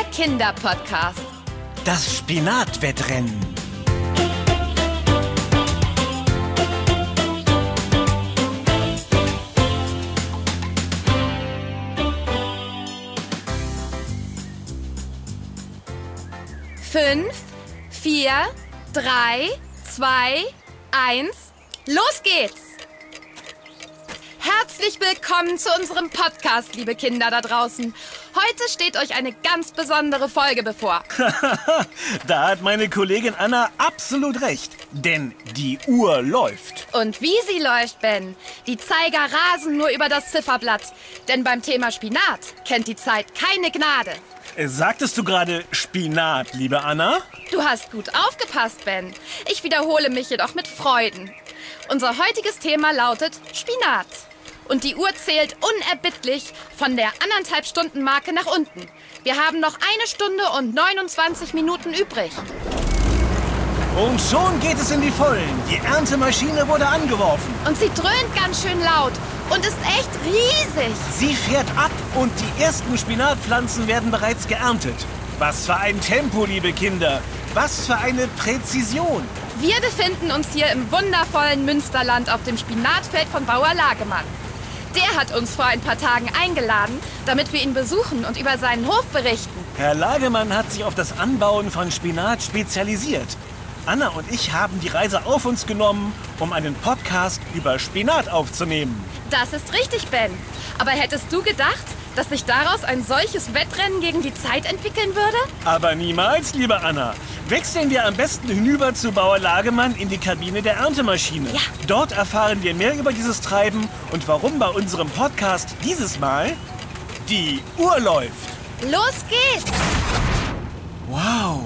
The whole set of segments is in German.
der Kinderpodcast. Das Spinatwettrennen. Fünf, 4, 3, 2, 1, los geht's! Herzlich willkommen zu unserem Podcast, liebe Kinder da draußen. Heute steht euch eine ganz besondere Folge bevor. Da hat meine Kollegin Anna absolut recht, denn die Uhr läuft. Und wie sie läuft, Ben? Die Zeiger rasen nur über das Zifferblatt. Denn beim Thema Spinat kennt die Zeit keine Gnade. Sagtest du gerade Spinat, liebe Anna? Du hast gut aufgepasst, Ben. Ich wiederhole mich jedoch mit Freuden. Unser heutiges Thema lautet Spinat. Und die Uhr zählt unerbittlich von der 1,5-Stunden-Marke nach unten. Wir haben noch 1 Stunde und 29 Minuten übrig. Und schon geht es in die Vollen. Die Erntemaschine wurde angeworfen. Und sie dröhnt ganz schön laut und ist echt riesig. Sie fährt ab und die ersten Spinatpflanzen werden bereits geerntet. Was für ein Tempo, liebe Kinder. Was für eine Präzision. Wir befinden uns hier im wundervollen Münsterland auf dem Spinatfeld von Bauer Lagemann. Der hat uns vor ein paar Tagen eingeladen, damit wir ihn besuchen und über seinen Hof berichten. Herr Lagemann hat sich auf das Anbauen von Spinat spezialisiert. Anna und ich haben die Reise auf uns genommen, um einen Podcast über Spinat aufzunehmen. Das ist richtig, Ben. Aber hättest du gedacht, dass sich daraus ein solches Wettrennen gegen die Zeit entwickeln würde? Aber niemals, liebe Anna. Wechseln wir am besten hinüber zu Bauer Lagemann in die Kabine der Erntemaschine. Ja. Dort erfahren wir mehr über dieses Treiben und warum bei unserem Podcast dieses Mal die Uhr läuft. Los geht's! Wow.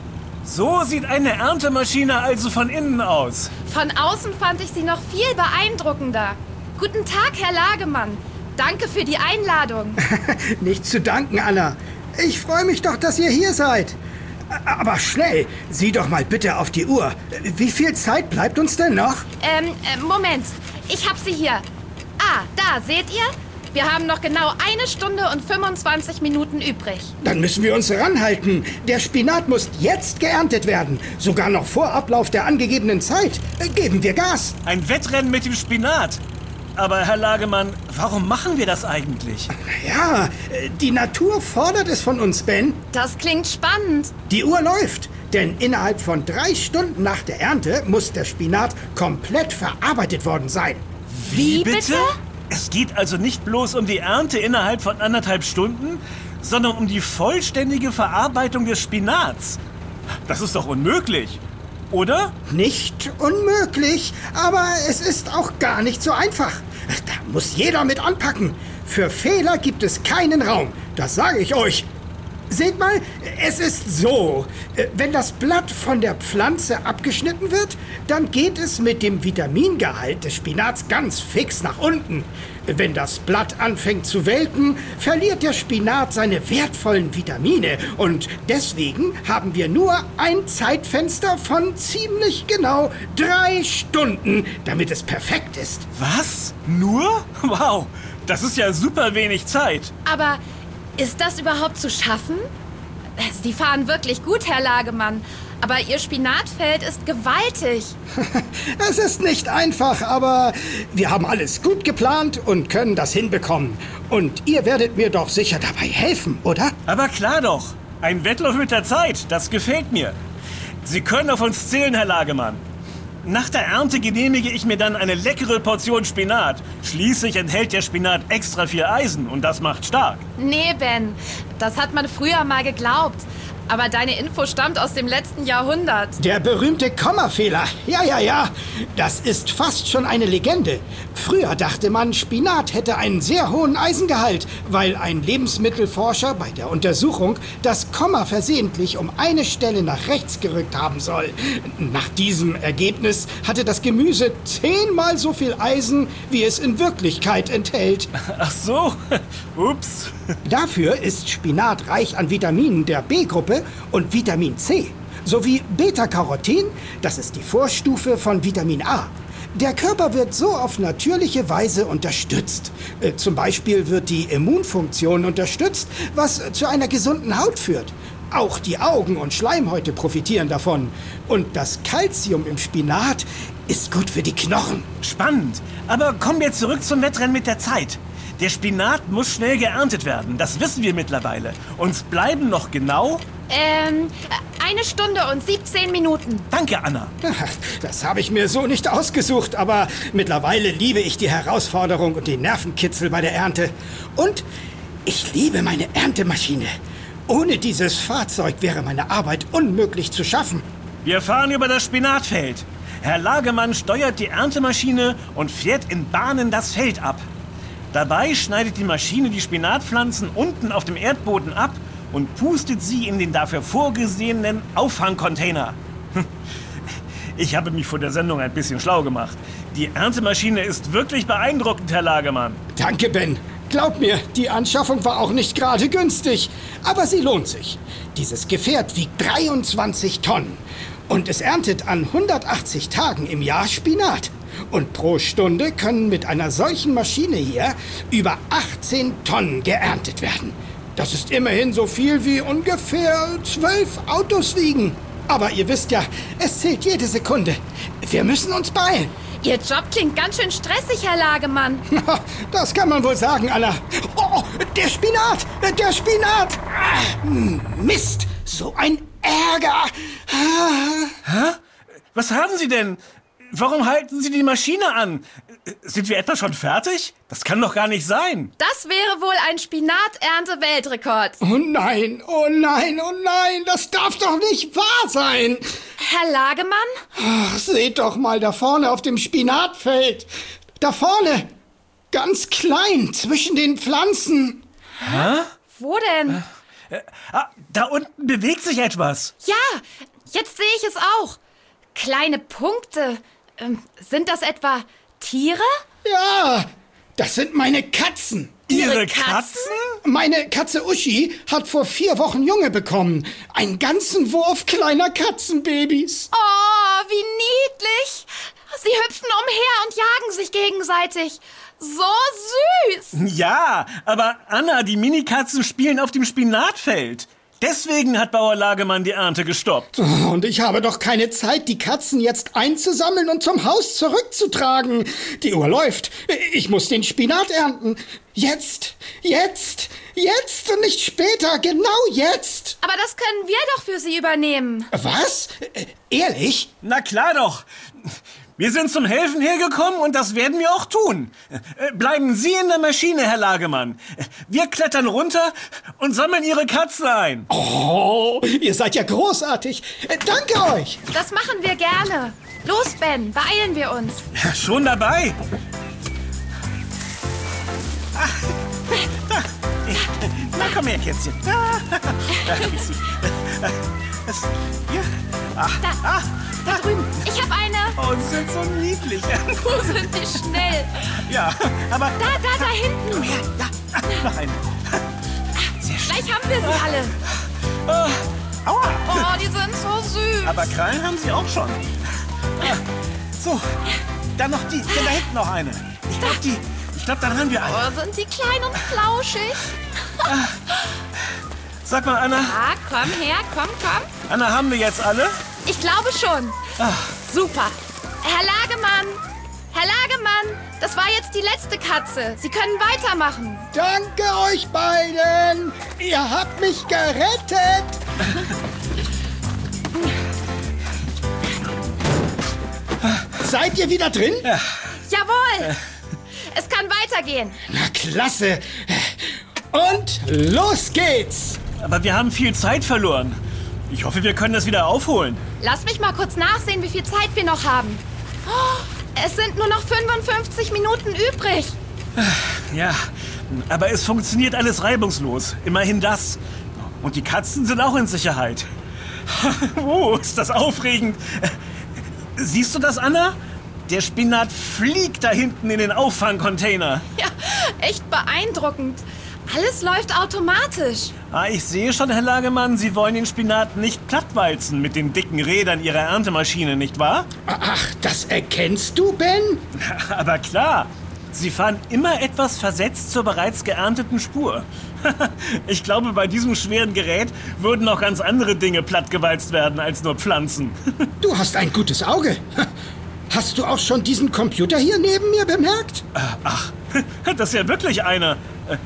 So sieht eine Erntemaschine also von innen aus. Von außen fand ich sie noch viel beeindruckender. Guten Tag, Herr Lagemann. Danke für die Einladung. Nicht zu danken, Anna. Ich freue mich doch, dass ihr hier seid. Aber schnell, sieh doch mal bitte auf die Uhr. Wie viel Zeit bleibt uns denn noch? Moment. Ich hab sie hier. Ah, da, seht ihr? Wir haben noch genau 1 Stunde und 25 Minuten übrig. Dann müssen wir uns ranhalten. Der Spinat muss jetzt geerntet werden. Sogar noch vor Ablauf der angegebenen Zeit. Geben wir Gas. Ein Wettrennen mit dem Spinat. Aber Herr Lagemann, warum machen wir das eigentlich? Ja, die Natur fordert es von uns, Ben. Das klingt spannend. Die Uhr läuft, denn innerhalb von 3 Stunden nach der Ernte muss der Spinat komplett verarbeitet worden sein. Wie bitte? Es geht also nicht bloß um die Ernte innerhalb von 1,5 Stunden, sondern um die vollständige Verarbeitung des Spinats. Das ist doch unmöglich, oder? Nicht unmöglich, aber es ist auch gar nicht so einfach. Da muss jeder mit anpacken. Für Fehler gibt es keinen Raum, das sage ich euch. Seht mal, es ist so, wenn das Blatt von der Pflanze abgeschnitten wird, dann geht es mit dem Vitamingehalt des Spinats ganz fix nach unten. Wenn das Blatt anfängt zu welken, verliert der Spinat seine wertvollen Vitamine. Und deswegen haben wir nur ein Zeitfenster von ziemlich genau 3 Stunden, damit es perfekt ist. Was? Nur? Wow, das ist ja super wenig Zeit. Aber ist das überhaupt zu schaffen? Sie fahren wirklich gut, Herr Lagemann. Aber Ihr Spinatfeld ist gewaltig. Es ist nicht einfach, aber wir haben alles gut geplant und können das hinbekommen. Und ihr werdet mir doch sicher dabei helfen, oder? Aber klar doch. Ein Wettlauf mit der Zeit, das gefällt mir. Sie können auf uns zählen, Herr Lagemann. Nach der Ernte genehmige ich mir dann eine leckere Portion Spinat. Schließlich enthält der Spinat extra viel Eisen und das macht stark. Nee, Ben, das hat man früher mal geglaubt. Aber deine Info stammt aus dem letzten Jahrhundert. Der berühmte Kommafehler. Ja. Das ist fast schon eine Legende. Früher dachte man, Spinat hätte einen sehr hohen Eisengehalt, weil ein Lebensmittelforscher bei der Untersuchung das Komma versehentlich um eine Stelle nach rechts gerückt haben soll. Nach diesem Ergebnis hatte das Gemüse 10-mal so viel Eisen, wie es in Wirklichkeit enthält. Ach so, ups. Dafür ist Spinat reich an Vitaminen der B-Gruppe und Vitamin C, sowie Beta-Carotin, das ist die Vorstufe von Vitamin A. Der Körper wird so auf natürliche Weise unterstützt. Zum Beispiel wird die Immunfunktion unterstützt, was zu einer gesunden Haut führt. Auch die Augen und Schleimhäute profitieren davon. Und das Calcium im Spinat ist gut für die Knochen. Spannend. Aber kommen wir zurück zum Wettrennen mit der Zeit. Der Spinat muss schnell geerntet werden. Das wissen wir mittlerweile. Uns bleiben noch genau... 1 Stunde und 17 Minuten. Danke, Anna. Ach, das habe ich mir so nicht ausgesucht, aber mittlerweile liebe ich die Herausforderung und den Nervenkitzel bei der Ernte. Und ich liebe meine Erntemaschine. Ohne dieses Fahrzeug wäre meine Arbeit unmöglich zu schaffen. Wir fahren über das Spinatfeld. Herr Lagemann steuert die Erntemaschine und fährt in Bahnen das Feld ab. Dabei schneidet die Maschine die Spinatpflanzen unten auf dem Erdboden ab und pustet sie in den dafür vorgesehenen Auffangcontainer. Ich habe mich vor der Sendung ein bisschen schlau gemacht. Die Erntemaschine ist wirklich beeindruckend, Herr Lagemann. Danke, Ben. Glaub mir, die Anschaffung war auch nicht gerade günstig. Aber sie lohnt sich. Dieses Gefährt wiegt 23 Tonnen. Und es erntet an 180 Tagen im Jahr Spinat. Und pro Stunde können mit einer solchen Maschine hier über 18 Tonnen geerntet werden. Das ist immerhin so viel wie ungefähr 12 Autos wiegen. Aber ihr wisst ja, es zählt jede Sekunde. Wir müssen uns beeilen. Ihr Job klingt ganz schön stressig, Herr Lagemann. Das kann man wohl sagen, Anna. Oh, der Spinat! Der Spinat! Mist! So ein Ärger! Hä? Was haben Sie denn? Warum halten Sie die Maschine an? Sind wir etwa schon fertig? Das kann doch gar nicht sein. Das wäre wohl ein Spinaternte-Weltrekord. Oh nein, oh nein, oh nein, das darf doch nicht wahr sein. Herr Lagemann? Ach, seht doch mal da vorne auf dem Spinatfeld. Da vorne, ganz klein, zwischen den Pflanzen. Hä? Wo denn? Da unten bewegt sich etwas. Ja, jetzt sehe ich es auch. Kleine Punkte. Sind das etwa Tiere? Ja, das sind meine Katzen. Ihre Katzen? Meine Katze Uschi hat vor 4 Wochen Junge bekommen. Einen ganzen Wurf kleiner Katzenbabys. Oh, wie niedlich. Sie hüpfen umher und jagen sich gegenseitig. So süß. Ja, aber Anna, die Minikatzen spielen auf dem Spinatfeld. Deswegen hat Bauer Lagemann die Ernte gestoppt. Und ich habe doch keine Zeit, die Katzen jetzt einzusammeln und zum Haus zurückzutragen. Die Uhr läuft. Ich muss den Spinat ernten. Jetzt, jetzt, jetzt und nicht später. Genau jetzt. Aber das können wir doch für Sie übernehmen. Was? Ehrlich? Na klar doch. Wir sind zum Helfen hergekommen und das werden wir auch tun. Bleiben Sie in der Maschine, Herr Lagemann. Wir klettern runter und sammeln Ihre Katzen ein. Oh, ihr seid ja großartig. Danke euch. Das machen wir gerne. Los, Ben, beeilen wir uns. Ja, schon dabei. Na, komm her, Kätzchen. Da hab ich sie. Hier. Da drüben. Ich habe eine. Oh, sie sind so niedlich. Wo sind die schnell? Ja, aber... Da hinten. Komm her, da. Noch eine. Sehr schön. Gleich haben wir sie alle. Aua. Oh, die sind so süß. Aber Krallen haben sie auch schon. So, dann noch die. Da hinten noch eine. Ich glaube, dann haben wir eine. Oh, sind die klein und flauschig. Sag mal, Anna. Ah, komm her, komm. Anna, haben wir jetzt alle? Ich glaube schon. Super. Herr Lagemann, das war jetzt die letzte Katze. Sie können weitermachen. Danke euch beiden. Ihr habt mich gerettet. Seid ihr wieder drin? Ja. Jawohl. Es kann weitergehen. Na klasse. Und los geht's. Aber wir haben viel Zeit verloren. Ich hoffe, wir können das wieder aufholen. Lass mich mal kurz nachsehen, wie viel Zeit wir noch haben. Oh, es sind nur noch 55 Minuten übrig. Ja, aber es funktioniert alles reibungslos. Immerhin das. Und die Katzen sind auch in Sicherheit. Oh, ist das aufregend. Siehst du das, Anna? Der Spinat fliegt da hinten in den Auffangcontainer. Ja, echt beeindruckend. Alles läuft automatisch. Ich sehe schon, Herr Lagemann, Sie wollen den Spinat nicht plattwalzen mit den dicken Rädern Ihrer Erntemaschine, nicht wahr? Ach, das erkennst du, Ben? Aber klar, Sie fahren immer etwas versetzt zur bereits geernteten Spur. Ich glaube, bei diesem schweren Gerät würden auch ganz andere Dinge plattgewalzt werden als nur Pflanzen. Du hast ein gutes Auge. Hast du auch schon diesen Computer hier neben mir bemerkt? Ach, das ist ja wirklich einer.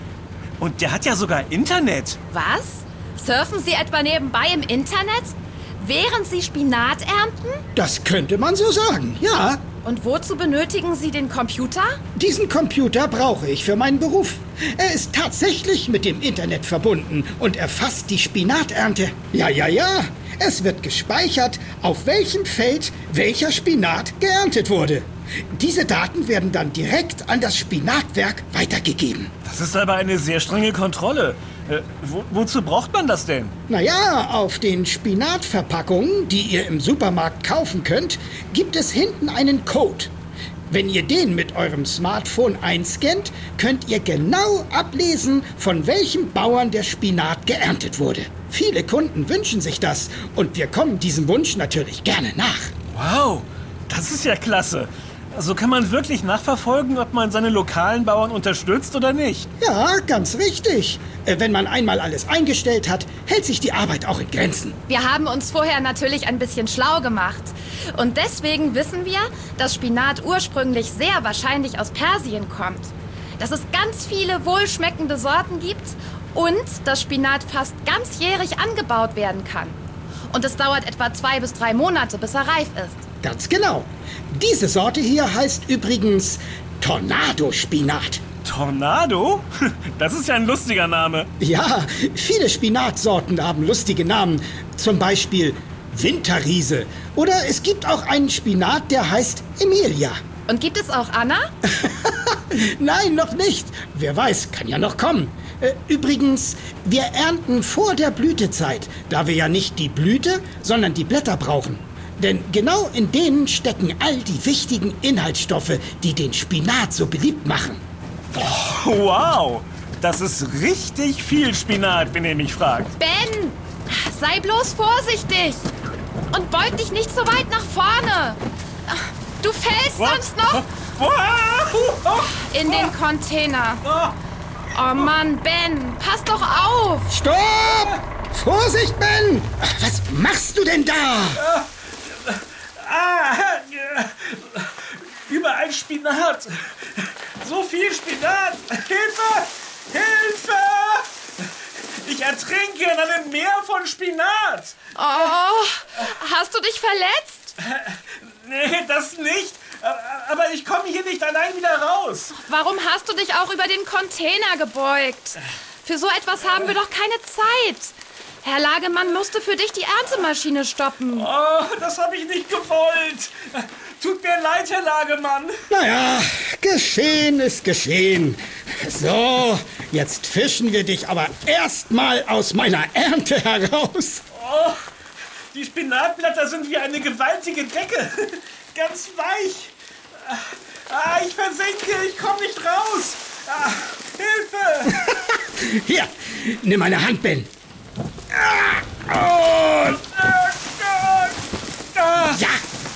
Und der hat ja sogar Internet. Was? Surfen Sie etwa nebenbei im Internet, während Sie Spinat ernten? Das könnte man so sagen, ja. Und wozu benötigen Sie den Computer? Diesen Computer brauche ich für meinen Beruf. Er ist tatsächlich mit dem Internet verbunden und erfasst die Spinaternte. Ja. Es wird gespeichert, auf welchem Feld welcher Spinat geerntet wurde. Diese Daten werden dann direkt an das Spinatwerk weitergegeben. Das ist aber eine sehr strenge Kontrolle. Wozu braucht man das denn? Naja, auf den Spinatverpackungen, die ihr im Supermarkt kaufen könnt, gibt es hinten einen Code. Wenn ihr den mit eurem Smartphone einscannt, könnt ihr genau ablesen, von welchem Bauern der Spinat geerntet wurde. Viele Kunden wünschen sich das und wir kommen diesem Wunsch natürlich gerne nach. Wow, das ist ja klasse. So kann man wirklich nachverfolgen, ob man seine lokalen Bauern unterstützt oder nicht. Ja, ganz richtig. Wenn man einmal alles eingestellt hat, hält sich die Arbeit auch in Grenzen. Wir haben uns vorher natürlich ein bisschen schlau gemacht. Und deswegen wissen wir, dass Spinat ursprünglich sehr wahrscheinlich aus Persien kommt. Dass es ganz viele wohlschmeckende Sorten gibt und dass Spinat fast ganzjährig angebaut werden kann. Und es dauert etwa 2 bis 3 Monate, bis er reif ist. Ganz genau. Diese Sorte hier heißt übrigens Tornado-Spinat. Tornado? Das ist ja ein lustiger Name. Ja, viele Spinatsorten haben lustige Namen. Zum Beispiel Winterriese. Oder es gibt auch einen Spinat, der heißt Emilia. Und gibt es auch Anna? Nein, noch nicht. Wer weiß, kann ja noch kommen. Übrigens, wir ernten vor der Blütezeit, da wir ja nicht die Blüte, sondern die Blätter brauchen. Denn genau in denen stecken all die wichtigen Inhaltsstoffe, die den Spinat so beliebt machen. Oh, wow, das ist richtig viel Spinat, wenn ihr mich fragt. Ben, sei bloß vorsichtig und beug dich nicht so weit nach vorne. Du fällst sonst noch in den Container. Oh Mann, Ben, pass doch auf. Stopp! Vorsicht, Ben! Was machst du denn da? Überall Spinat. So viel Spinat. Hilfe! Hilfe! Ich ertrinke in einem Meer von Spinat. Oh, hast du dich verletzt? Nee, das nicht. Aber ich komme hier nicht allein wieder raus. Warum hast du dich auch über den Container gebeugt? Für so etwas haben wir doch keine Zeit. Herr Lagemann musste für dich die Erntemaschine stoppen. Oh, das habe ich nicht gewollt. Tut mir leid, Herr Lagemann. Naja, geschehen ist geschehen. So, jetzt fischen wir dich aber erstmal aus meiner Ernte heraus. Oh, die Spinatblätter sind wie eine gewaltige Decke. Ganz weich. Ich versinke, ich komme nicht raus. Hilfe! Hier, nimm meine Hand, Ben. Ja.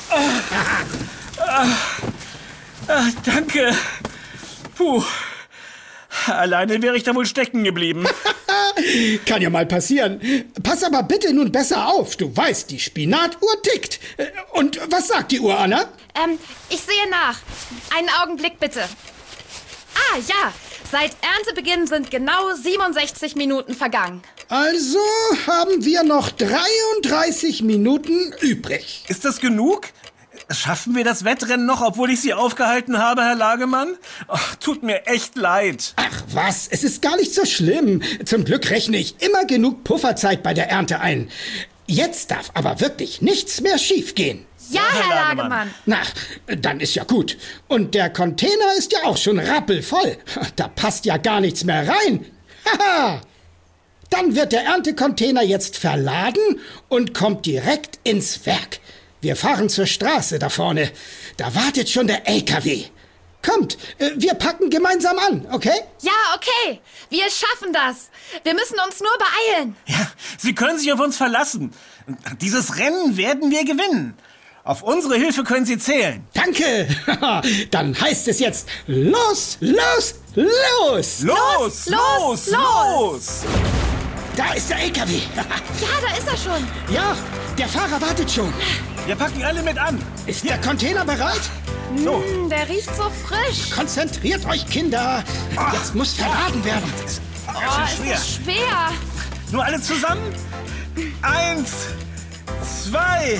Danke. Puh. Alleine wäre ich da wohl stecken geblieben. Kann ja mal passieren. Pass aber bitte nun besser auf. Du weißt, die Spinatuhr tickt. Und was sagt die Uhr, Anna? Ich sehe nach. Einen Augenblick bitte. Ja. Seit Erntebeginn sind genau 67 Minuten vergangen. Also haben wir noch 33 Minuten übrig. Ist das genug? Schaffen wir das Wettrennen noch, obwohl ich Sie aufgehalten habe, Herr Lagemann? Ach, tut mir echt leid. Ach was, es ist gar nicht so schlimm. Zum Glück rechne ich immer genug Pufferzeit bei der Ernte ein. Jetzt darf aber wirklich nichts mehr schiefgehen. Ja, Herr Lagemann. Na, dann ist ja gut. Und der Container ist ja auch schon rappelvoll. Da passt ja gar nichts mehr rein. Haha! Dann wird der Erntecontainer jetzt verladen und kommt direkt ins Werk. Wir fahren zur Straße da vorne. Da wartet schon der LKW. Kommt, wir packen gemeinsam an, okay? Ja, okay. Wir schaffen das. Wir müssen uns nur beeilen. Ja, Sie können sich auf uns verlassen. Dieses Rennen werden wir gewinnen. Auf unsere Hilfe können Sie zählen. Danke. Dann heißt es jetzt los, los, los. Los, los, los. Da ist der LKW. Ja, da ist er schon. Ja, der Fahrer wartet schon. Wir packen alle mit an. Ist der Container bereit? So. Der riecht so frisch. Konzentriert euch, Kinder. Jetzt muss verladen werden. Oh, ist das schwer. Nur alle zusammen? 1, 2,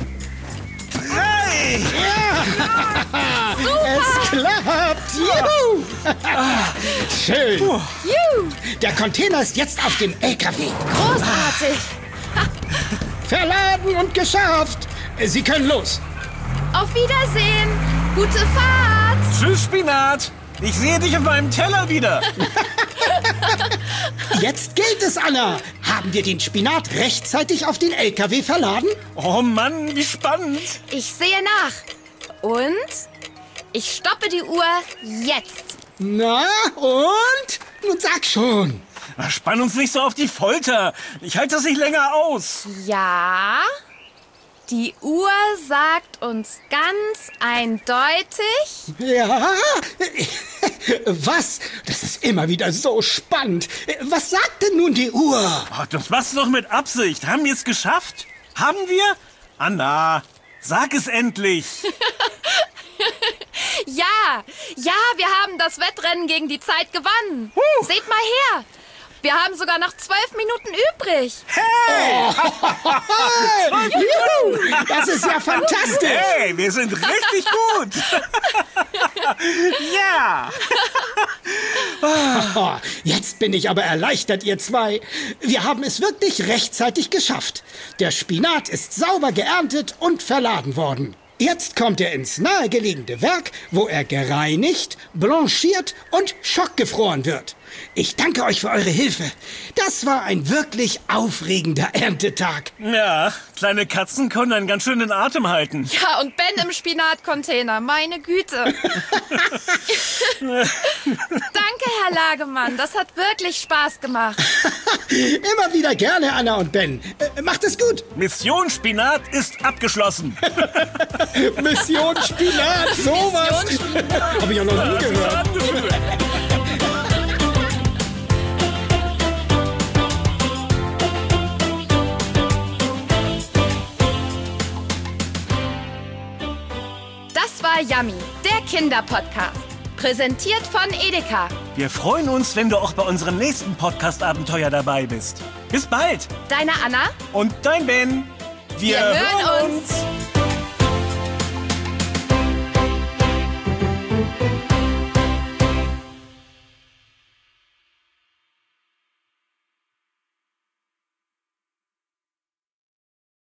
3. Es klappt. Juhu. Schön. Juhu. Der Container ist jetzt auf dem LKW. Großartig. Verladen und geschafft. Sie können los. Auf Wiedersehen. Gute Fahrt. Tschüss, Spinat. Ich sehe dich auf meinem Teller wieder. Jetzt gilt es, Anna. Haben wir den Spinat rechtzeitig auf den LKW verladen? Oh Mann, wie spannend. Ich sehe nach. Und ich stoppe die Uhr jetzt. Na, und? Nun sag schon. Ach, spann uns nicht so auf die Folter. Ich halte das nicht länger aus. Ja, die Uhr sagt uns ganz eindeutig... Ja? Was? Das ist immer wieder so spannend. Was sagt denn nun die Uhr? Oh, das machst du doch mit Absicht. Haben wir es geschafft? Haben wir? Anna, sag es endlich. Ja, wir haben das Wettrennen gegen die Zeit gewonnen. Seht mal her. Wir haben sogar noch 12 Minuten übrig. Juhu, das ist ja fantastisch. Hey, wir sind richtig gut. Ja. Oh, jetzt bin ich aber erleichtert, ihr zwei. Wir haben es wirklich rechtzeitig geschafft. Der Spinat ist sauber geerntet und verladen worden. Jetzt kommt er ins nahegelegene Werk, wo er gereinigt, blanchiert und schockgefroren wird. Ich danke euch für eure Hilfe. Das war ein wirklich aufregender Erntetag. Ja, kleine Katzen können einen ganz schön den Atem halten. Ja, und Ben im Spinatcontainer, meine Güte. Danke, Herr Lagemann, das hat wirklich Spaß gemacht. Immer wieder gerne, Anna und Ben. Macht es gut. Mission Spinat ist abgeschlossen. Mission Spinat, sowas. Habe ich ja noch nie gehört. Das war Yummy, der Kinderpodcast. Präsentiert von Edeka. Wir freuen uns, wenn du auch bei unserem nächsten Podcast-Abenteuer dabei bist. Bis bald. Deine Anna. Und dein Ben. Wir hören uns.